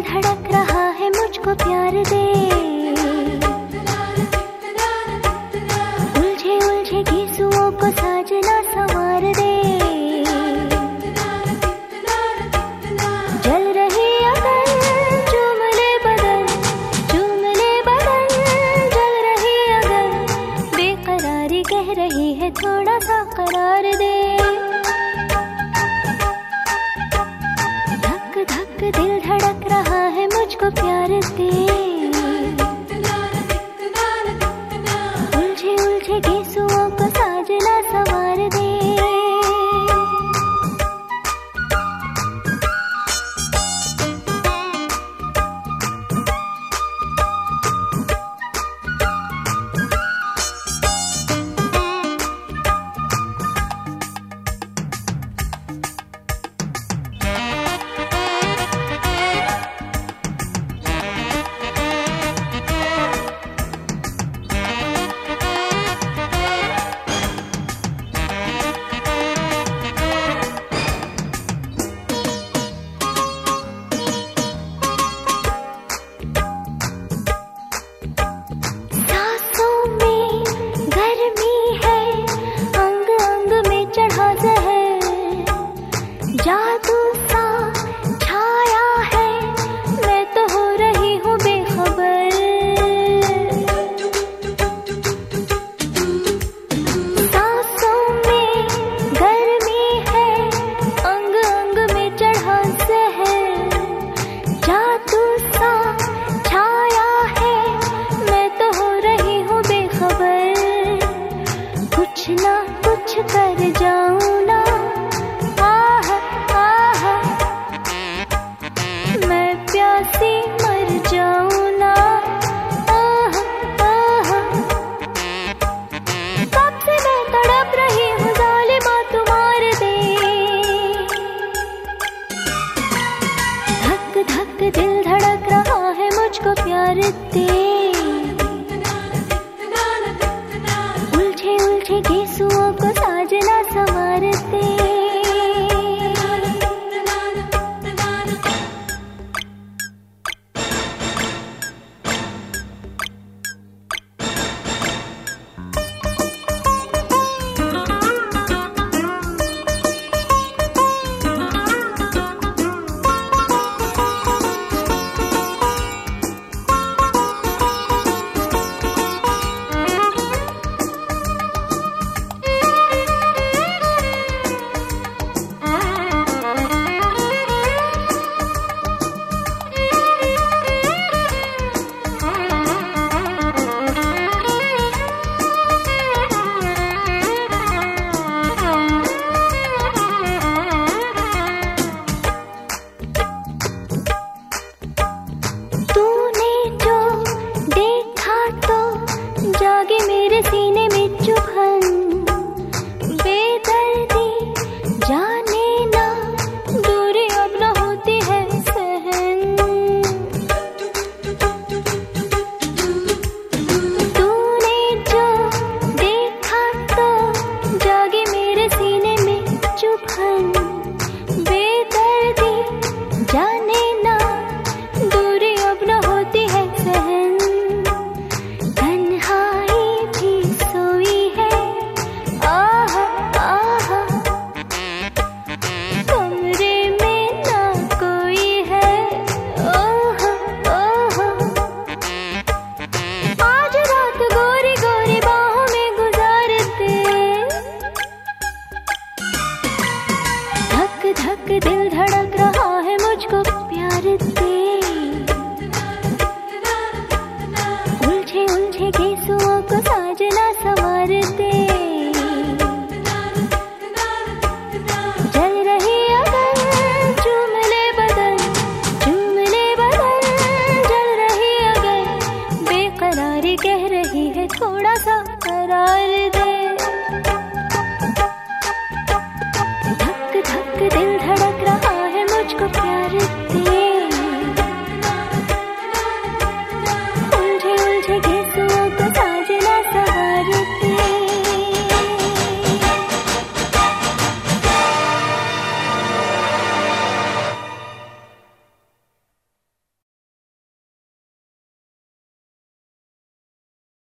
धड़क रहा है मुझको प्यार दे। उलझे उलझे गीसुओं को साजना संवार दे। जल रही अगर चूम ले बदन, चूम ले बदन, जल रही अगर बेकरारी कह रही है थोड़ा सा करार दे। धक धक दिल धड़क रहा है मुझको प्यार दे। उलझे उलझे गीसुओं को साजना संवार दे। जादू सा छाया है, मैं तो हो रही हूँ बेखबर। सांसों में गर्मी है, अंग अंग में चढ़ा जहर। जादू सा छाया है, मैं तो हो रही हूँ बेखबर। कुछ ना कुछ कर जाऊँ ना, प्यासी मर जाऊं ना। आह आह, कब से मैं तड़प रही हूँ जालिमा तू मार दे। धक धक दिल धड़क रहा है मुझको प्यार दे। उलझे उलझे गीसुओं को साजना संवार दे। जागे मेरे सीने में चुभन, बेदर्दी जाने ना, दूरी अब न होती है सहन। तूने जो देखा तो जागे मेरे सीने में चुभन, बेदर्दी जाने ना, दूरी अब न होती है सहन। धक दिल धड़क रहा है मुझको प्यार